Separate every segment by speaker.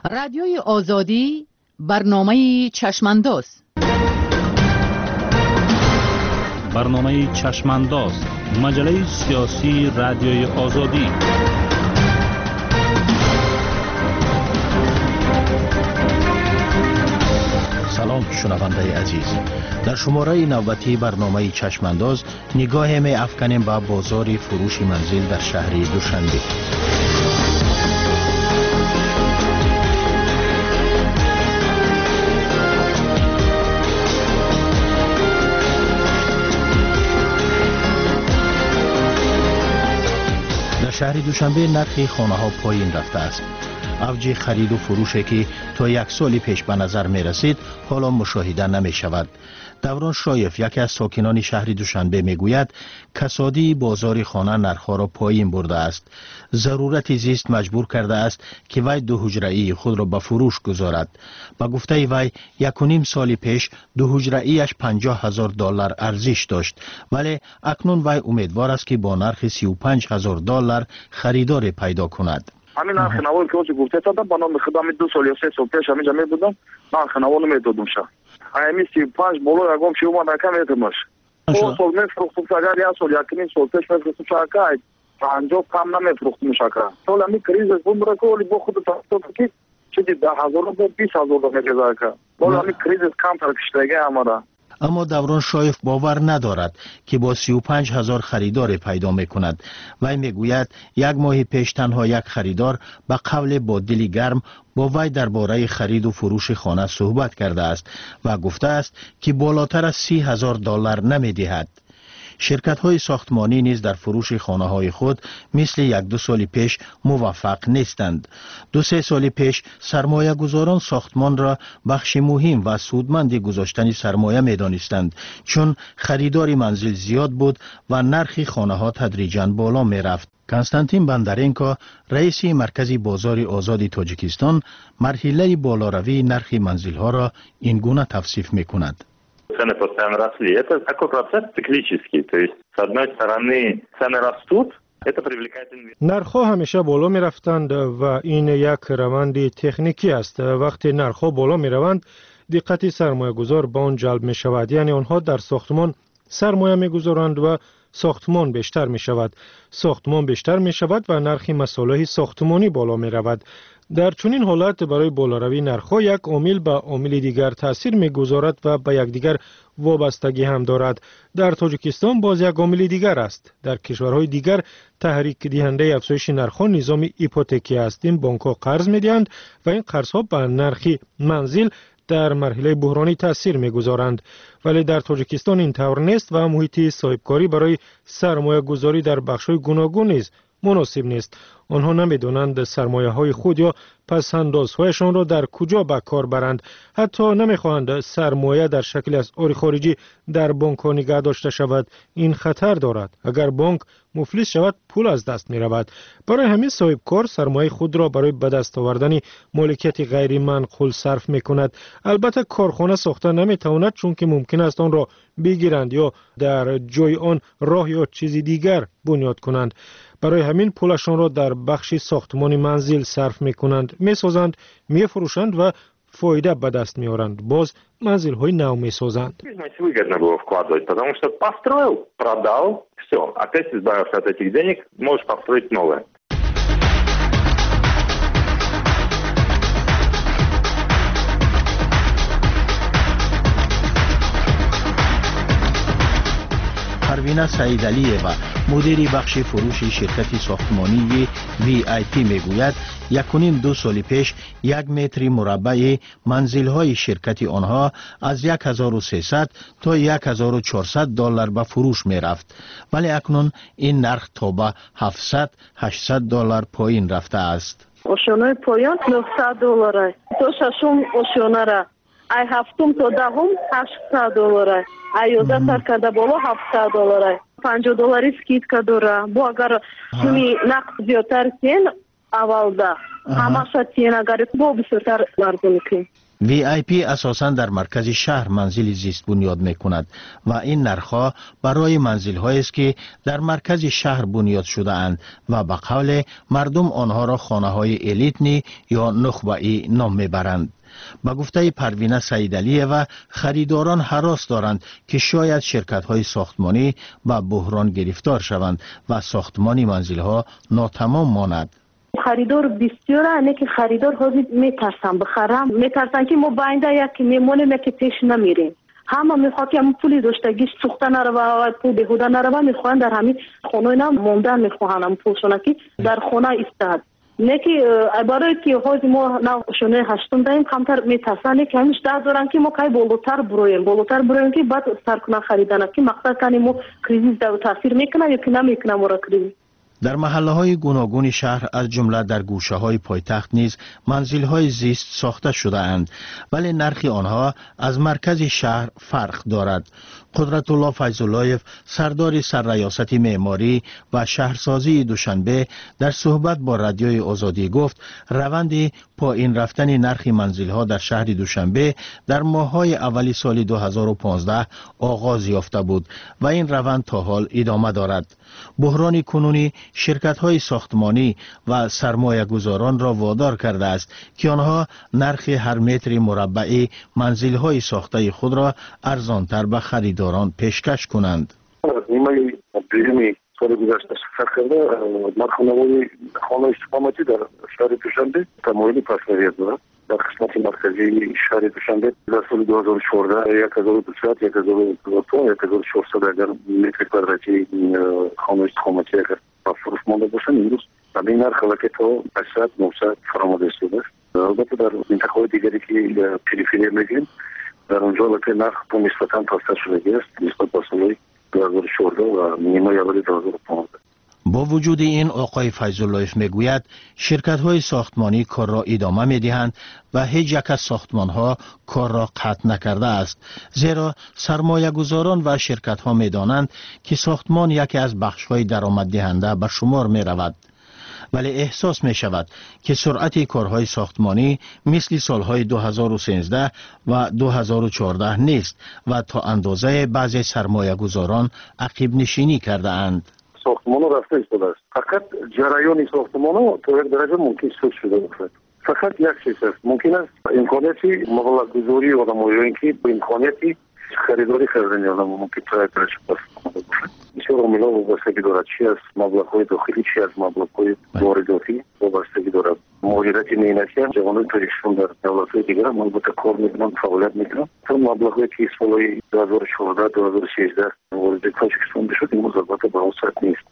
Speaker 1: رادیوی آزادی برنامه چشمانداز.
Speaker 2: برنامه چشمانداز، مجله سیاسی رادیوی آزادی.
Speaker 3: سلام شنونده عزیز، در شماره نوبتی برنامه چشمانداز نگاه می افکنیم به بازار فروش منزل در شهر دوشنبه. در شهر دوشنبه نرخ خانه ها پایین رفته است. اوج خرید و فروشی که تا یک سال پیش به نظر می رسید حالا مشاهده نمی شود. دوران شایف، یکی از ساکنان شهر دوشنبه می گوید کسادی بازار خانه نرخ‌ها را پایین برده است. ضرورت زیست مجبور کرده است که وی دو حجره‌ای خود را به فروش گذارد. با گفته وی 1.5 سال پیش دو حجره‌ایش $50,000 ارزش داشت، ولی اکنون وی امیدوار است که با نرخ $35,000 خریدار پیدا کند.
Speaker 4: همین نرخ نوایی که اوچه گفته دادم با نام خدام 2 سال یا 3 سال پیش همینجا می بودم، نرخ نوایی میدادم شد. همین 35 بالا یکم چی اومد کم ایتمش. او سال میفروختم اگر یا سال 1.5 سال پیش میفروختم شاکای 50 کم نمیفروختم شاکا. سال می کریز بوم که ولی با خود تو که چیزی 10,000 با 20,000 میگذاره که. بالا می کریز کم فرقشتگی امارا.
Speaker 3: اما دوران شایف باور ندارد که با 35,000 خریدار پیدا می کند. وی می گوید یک ماه پیش تنها یک خریدار به قول با دلی گرم با وی درباره خرید و فروش خانه صحبت کرده است و گفته است که بالاتر از $30,000 نمی دهد. شرکت های ساختمانی نیز در فروش خانه های خود مثل 1-2 سال پیش موفق نیستند. 2-3 سال پیش سرمایه گذاران ساختمان را بخش مهم و سودمند گذاشتن سرمایه می دانستند، چون خریدار منزل زیاد بود و نرخ خانه ها تدریجاً بالا می رفت. کنستانتین بندرینکو، رئیس مرکز بازار آزاد تاجیکستان، مرحله بالاروی نرخ منزل ها را این گونه توصیف می کند.
Speaker 5: Цены постоянно росли. Это такой процесс циклический. То есть, с одной стороны, цены растут, это привлекает инвесторов.
Speaker 6: نرخ‌ها همیشه بالا می رفتند و این یک روند تکنیکی است. وقتی نرخ‌ها بالا می روند، دقت سرمایه‌گذار به آن جلب می شود. یعنی آنها در ساختمان سرمایه می گذارند و ساختمان بیشتر می شود. ساختمان بیشتر می شود و نرخ مصالح ساختمانی بالا می رود. در چنین حالت برای بالاروی نرخ‌ها یک عامل به عامل دیگر تاثیر می‌گذارد و به یکدیگر وابستگی هم دارد. در تاجیکستان باز یک عامل دیگر است. در کشورهای دیگر تحریک دهنده افزایش نرخ‌ها نظام هیپوتکی است. این بانک‌ها قرض می‌دهند و این قرض‌ها به نرخ منزل در مرحله بحرانی تاثیر می‌گذارند. ولی در تاجیکستان این طور نیست و محیط صاحبکاری برای سرمایه‌گذاری در بخش‌های گوناگون نیز مناسب نیست. آنها نمی‌دانند سرمایه‌های خود یا پس‌اندازهایشان را در کجا به کار برند. حتی نمی‌خواهند سرمایه در شکل اسعار خارجی در بانک‌ها نگه داشته شود. این خطر دارد. اگر بانک مفلس شود، پول از دست می‌رود. برای همین صاحبکار سرمایه خود را برای به دست آوردن مالکیت غیر منقول صرف می‌کند. البته کارخانه ساخته نمی‌تواند، چون که ممکن است آن را بگیرند یا در جای آن راه یا چیزی دیگر بنیاد کنند. برای همین پولشان را در بخش ساختمان منزل صرف می‌کنند، می‌سازند، می‌فروشند و فایده به دست می‌آورند. باز منزل‌های نو می‌سازند.
Speaker 5: Выгодно было вкладывать, потому что построил, продал, все, опять избавился от этих денег, можешь построить новое.
Speaker 3: پروینه سعیدعلی‌یوه، مدیر بخش فروش شرکت ساختمانی VIP میگوید 1.5-2 سال پیش 1 متر مربع منزل‌های شرکت آنها از 1,300 تا 1,400 $. به فروش می‌رفت، ولی اکنون این نرخ تا به 700-800 $. پایین رفته است.
Speaker 7: ошёнаи поён $900. то шашум ошёнара ай ҳафтум то даҳум $800. ай 11 сар карда боло $700. $50 скидка дора. бо агар суми нақд зиёдтар кен аввалда ҳамаша кен агар бо бисёртар арзон кен.
Speaker 3: VIP اساساً در مرکز شهر منزل زیست بنیاد می کند و این نرخ‌ها برای منزل‌هایی است که در مرکز شهر بنیاد شده اند و به قول مردم آنها را خانه‌های الیتنی یا نخبه‌ای نام می‌برند. با گفته پروینه سیدعلیه و خریداران هراس دارند که شاید شرکت‌های ساختمانی با بحران گرفتار شوند و ساختمان منزل‌ها ناتمام ماند.
Speaker 7: خریدار بسیار است که خریدار حاضر میترسن بخرم، میترسن که ما باینده یکی میمونیم که پیش نمیریم. همه میخواد که همون پولی داشتگیش سوخته نروا و پول بهوده نروا، میخوان در همین خونه اینا موندن، میخوان هم پولشون که در خونه ایستاد. نه که عباره که حاضر ما نشونه هشتم داریم کمتر میترسن که همیش دارن که ما کای بالاتر برویم که بعد سر کنن خریدن که مقصد کنیم ما کریزیس در تاثیر میکنه یا که نمیکنه ما را کریزیس.
Speaker 3: در محله‌های گوناگون شهر از جمله در گوشه‌های پایتخت نیز منزل‌های زیست ساخته شده اند، ولی نرخ آنها از مرکز شهر فرق دارد. قدرت الله فیض‌اللهیف سردار سرریاست معماری و شهرسازی دوشنبه در صحبت با رادیوی آزادی گفت روند پایین رفتن نرخ منزل‌ها در شهر دوشنبه در ماه‌های اولی سال 2015 آغاز یافته بود و این روند تا حال ادامه دارد. بحران کنونی شرکت‌های ساختمانی و سرمایه‌گذاران را وادار کرده است که آنها نرخ هر متر مربع منزل‌های ساخته خود را ارزان‌تر به خریداران پیشکش کنند.
Speaker 8: نیمه دوم سال گذشته شرکت کرده مرخانه‌های خانه استقامتی در شهر دوشنبه تمایلی پس‌نویت دارد. در قسمت مرکزی شهر دوشنبه در سال 2014 1200 1400 اگر متر کوادراتی خانه استقامتی اگر فروش مانده باشن امروز همین نرخ که تا 800 900 فراموده شده است. البته در منطقه‌های دیگری که پریفری میگیم در اونجا البته نرخ نسبتاً تازه شده است نسبت به سال 2014 و نیمه اول 2015.
Speaker 3: با وجود این آقای فیض‌اللهیف میگوید شرکت‌های ساختمانی کار را ادامه می‌دهند و هیچ یک از ساختمان‌ها کار را قطع نکرده است، زیرا سرمایه‌گذاران و شرکت‌ها می‌دانند که ساختمان یکی از بخش‌های درآمددهنده به شمار می‌رود. ولی احساس می شود که سرعت کارهای ساختمانی مثل سالهای 2013 و 2014 نیست و تا اندازه بعضی سرمایه گذاران عقب نشینی کرده اند.
Speaker 8: ساختمان رفته ایستاده است. فقط جریان ساختمان تا یک درجه ممکن سود شده باشد. فقط یک چیز است. ممکن است امکاناتی مبلغ گذاری آدمایی که با امکاناتی خریداری کردن آدم ممکن تا یک درجه باشد. بسیار عاملا وابستگی دارد، چی از مبلغ‌های داخلی چی از مبلغ‌های وارداتی وابستگی دارد. مهاجرت مهنتی هم جوانان تاریخشون در دولت‌های دیگر هم البته کار می‌کنن، فعالیت می‌کنن. چون مبلغ‌هایی که سال‌های 2014 2013 وارد تاجیکستان بشد این البته به اون سطح نیست.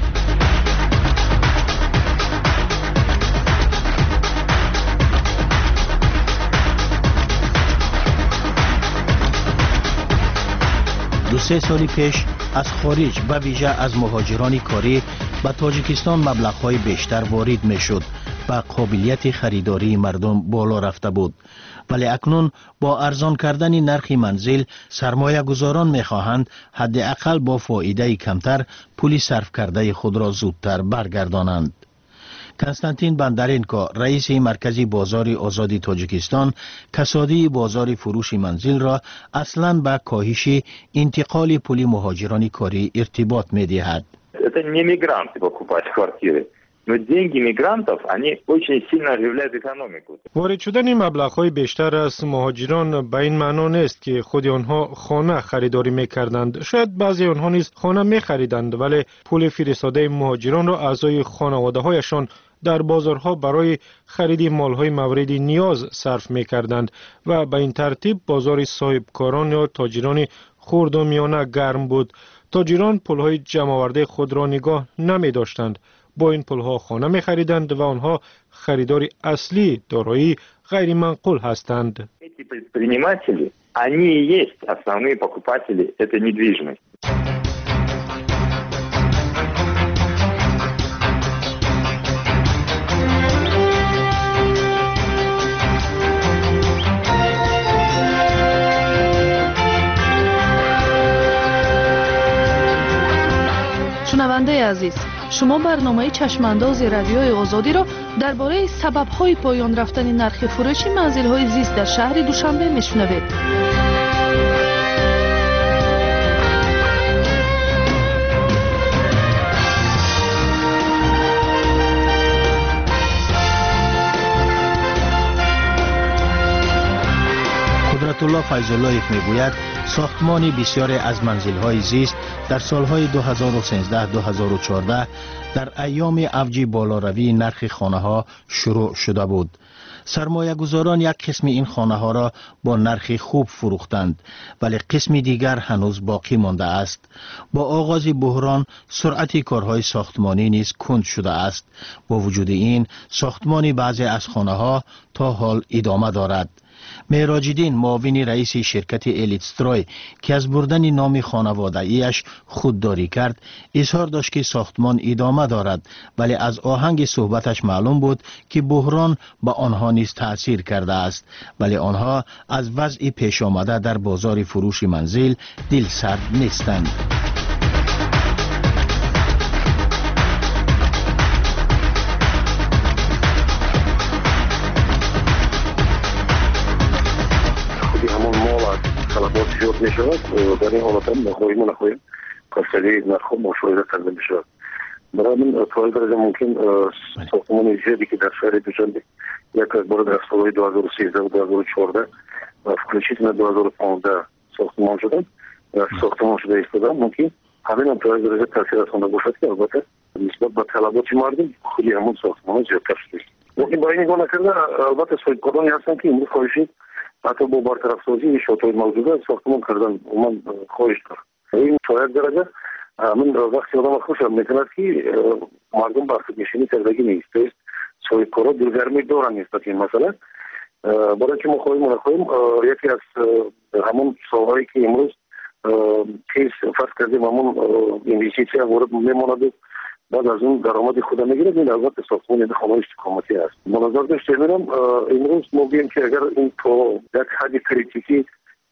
Speaker 3: دو سه سال پیش از خارج و ویژه از مهاجران کاری به تاجیکستان مبلغ‌های بیشتر وارد می‌شد و قابلیت خریداری مردم بالا رفته بود. ولی اکنون با ارزان کردن نرخ منزل سرمایه گذاران می‌خواهند حداقل با فایده کمتر پول صرف کرده خود را زودتر برگردانند. کنستانتین بندرینکو رئیس مرکزی بازار آزادی تاجیکستان کسادی بازار فروش منزل را اصلاً به کاهش انتقال پول مهاجران کاری ارتباط می‌دهد.
Speaker 5: Это не мигранты покупать квартиры. Но деньги мигрантов, они очень сильно оживляют экономику.
Speaker 6: وارد شدن مبلغ‌های بیشتر از مهاجران به این معنا نیست که خود آنها خانه خریداری می‌کردند. شاید بعضی آنها نیز خانه می‌خریدند ولی پول فرستاده مهاجران را اعضای خانواده‌هایشان در بازارها برای خرید مال‌های مورد نیاز صرف می‌کردند و به این ترتیب بازار صاحبکاران یا تاجران خرد و میانه گرم بود. تاجران پول‌های جمع‌آورده خود را نگاه نمی‌داشتند. با این پول‌ها خانه می‌خریدند و آنها خریدار اصلی دارایی غیر منقول هستند.
Speaker 5: Эти предприниматели, они и есть основные покупатели этой недвижимости.
Speaker 1: شنونده عزیز،
Speaker 9: شما برنامه چشمانداز رادیوی آزادی را درباره سبب‌های پایان رفتن نرخ فروش منزل‌های زیست در شهر دوشنبه میشنوید.
Speaker 3: قدرت‌الله فیض‌اللهیف میگوید ساختمان بسیاری از منزل‌های زیست در سالهای 2013-2014 در ایام اوج بالاروی نرخ خانه‌ها شروع شده بود. سرمایه‌گذاران یک قسم این خانه‌ها را با نرخ خوب فروختند، ولی قسم دیگر هنوز باقی مانده است. با آغاز بحران سرعت کارهای ساختمانی نیز کند شده است. با وجود این ساختمان بعضی از خانه‌ها تا حال ادامه دارد. مهراج‌الدین معاون رئیس شرکت الیتستروی که از بردن نام خانواده‌ایش خودداری کرد اظهار داشت که ساختمان ادامه دارد، ولی از آهنگ صحبتش معلوم بود که بحران به آنها نیز تأثیر کرده است، ولی آنها از وضع پیش آمده در بازار فروش منزل دلسرد نیستند.
Speaker 8: طلبات زیاد می شود. در این حالت هم نخواهیم کاسری نرخ مشاهده کرده می شود. برای من تا این درجه ممکن ساختمان زیادی که در شهر دوشنبه یک از بار در سالهای 2013 و 2014 و فکرشیت 2015 ساختمان شدن ساختمان شده ایستادن، ممکن همین هم تا این درجه تاثیر رسانده باشد که البته نسبت به طلبات مردم خیلی همون ساختمان زیادتر شده. ممکن برای نگاه نکرده البته صاحبکارانی هستن که امروز خواهشید حتی با برطرف سازی شاطئ موجوده ساختمان کردن من خواهش دارم. این تا یک درجه من وقتی آدم خوشم میکند که مردم به خودنشینی کردگی نیست، صاحبکارا دلگرمی دارن نسبت این مسئله. برای که ما خواهیم یکی از همون سالهایی که امروز کیس فرض کردیم همون اینوستیسیا وارد میماند بعد از اون درآمد خود میگیرد. این البته ساختمان خانه استقامتی است. منظر داشته میرم امروز ما بگیم که اگر این تو یک حد کریتیکی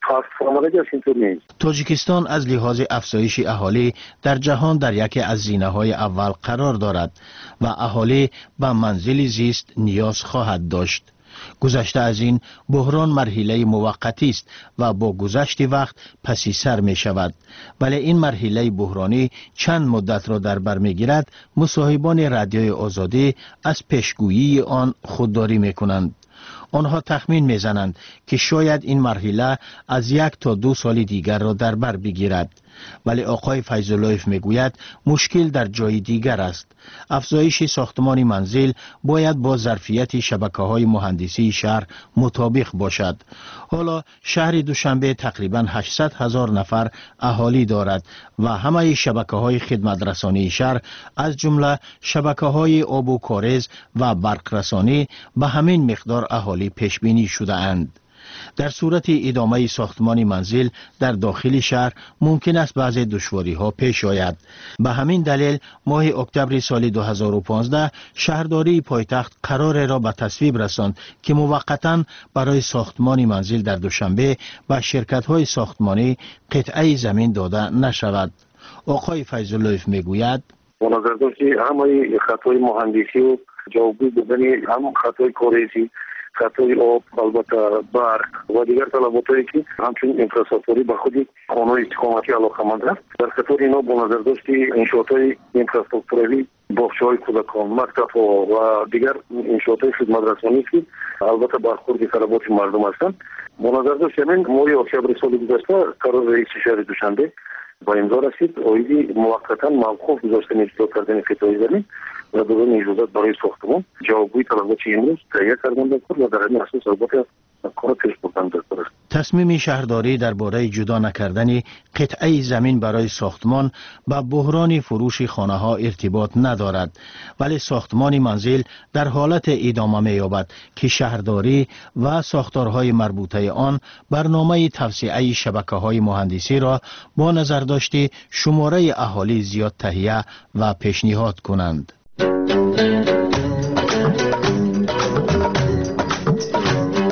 Speaker 3: تاجیکستان از لحاظ افزایش اهالی در جهان در یکی از زینه‌های اول قرار دارد و اهالی به منزل زیست نیاز خواهد داشت. گذشته از این بحران مرحله موقتی است و با گذشت وقت پسی سر می شود، ولی این مرحله بحرانی چند مدت را در بر می گیرد. مصاحبان رادیوی آزادی از پیشگویی آن خودداری می کنند. آنها تخمین میزنند که شاید این مرحله از 1 تا 2 سال دیگر را در بر بگیرد، ولی آقای فیض‌اللهیف میگوید مشکل در جای دیگر است. افزایش ساختمان منزل باید با ظرفیت شبکه‌های مهندسی شهر مطابق باشد. حالا شهر دوشنبه تقریباً 800,000 نفر اهالی دارد و همه شبکه‌های خدمت‌رسانی شهر از جمله شبکه‌های آب و کاریز و برق‌رسانی به همین مقدار اهالی پیش بینی شده اند. در صورت ادامه ساختمان منزل در داخل شهر ممکن است بعضی دشواری‌ها پیش آید. به همین دلیل ماه اکتبر سال 2015 شهرداری پایتخت قرار را به تصویب رساند که موقتاً برای ساختمان منزل در دوشنبه به شرکت‌های ساختمانی قطعه زمین داده نشود. آقای فیض‌اللهیف میگوید
Speaker 8: با نظر داشت همه خطای مهندسی و جوابگوی بودن هم خطای کاریزی خطای آب البته برق و دیگر طلباتایی که همچنین انفراستراکچوری به خودی خانه‌های استقامتی علاقه‌مند است. در خطر اینا با نظر داشت انشاءات‌های انفراستراکچوری باغچه‌های کودکان، مکتب‌ها و دیگر انشاءات‌های خدمت‌رسانی که البته برخورد طلبات مردم هستند. با نظر داشت همین ماه اکتبر سال گذشته قرار رئیس شهر دوشنبه با امضا رسید آیدی موقتا موقوف گذاشتن اجرا کردن قطعه زمین و دادن اجازت برای ساختمان جوابگوی طلبات امروز تهیه کردن و در این اساس البته کار پیش بردن داشته است.
Speaker 3: تصمیم شهرداری درباره جدا نکردن قطعه زمین برای ساختمان با بحران فروش خانه‌ها ارتباط ندارد، ولی ساختمان منزل در حالت ادامه می‌یابد که شهرداری و ساختارهای مربوطه آن برنامه توسعه شبکه‌های مهندسی را با نظر داشته شماره اهالی زیاد تهیه و پیشنهاد کنند.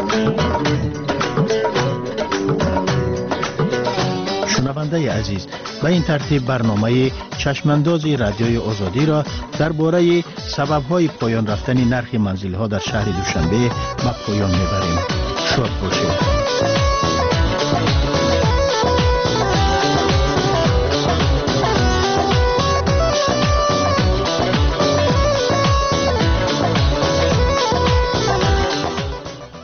Speaker 3: شنونده عزیز، به این ترتیب برنامه چشمانداز رادیوی آزادی را درباره سبب‌های پایان رفتن نرخ منزل‌ها در شهر دوشنبه به پایان می‌بریم. شاد باشید.